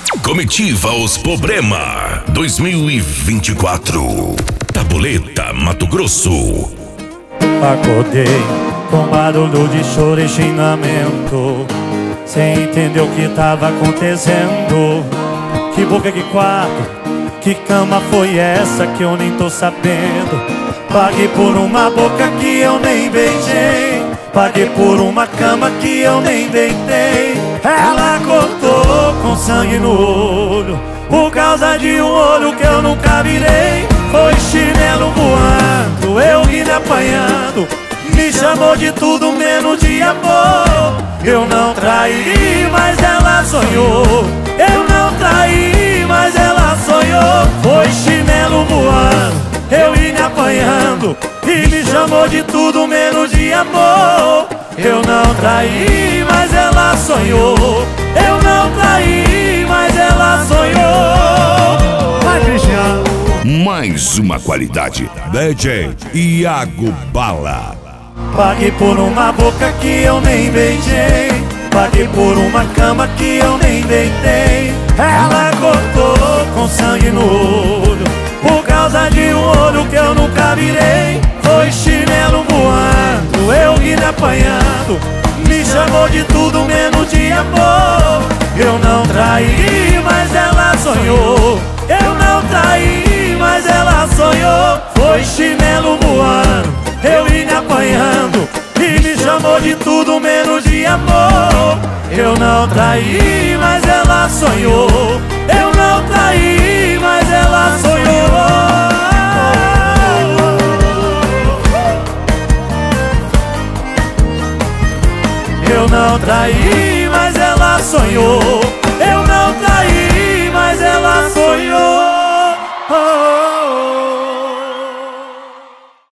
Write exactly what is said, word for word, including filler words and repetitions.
Comitiva Os Problema dois mil e vinte e quatro. Tabuleta, Mato Grosso. Acordei com barulho de choro e xingamento, sem entender o que tava acontecendo. Que boca, que quarto, que cama foi essa que eu nem tô sabendo? Paguei por uma boca que eu nem beijei, paguei por uma cama que eu nem deitei. Ela cortou com sangue no olho, por causa de um olho que eu nunca virei. Foi chinelo voando, eu vim apanhando, me chamou de tudo menos de amor. Eu não traí, mas ela sonhou. Eu não traí, mas ela sonhou. Foi chinelo voando, eu vim apanhando, e me chamou de tudo menos de amor. Eu não traí, mas ela sonhou. Eu não traí, mas ela sonhou. Vai, Cristiano. Mais uma qualidade. D J Iago Bala. Paguei por uma boca que eu nem beijei, paguei por uma cama que eu nem deitei. Ela cortou com sangue no olho, por causa de um olho que eu nunca virei. Foi chinelo voando, eu vim apanhando, me chamou de tudo menos de amor. Eu não traí, mas ela sonhou. Eu não traí, mas ela sonhou. Foi chinelo voando, eu vim apanhando, e me chamou de tudo menos de amor. Eu não traí, mas ela sonhou. Eu não traí, mas ela sonhou. Eu não traí, mas ela sonhou.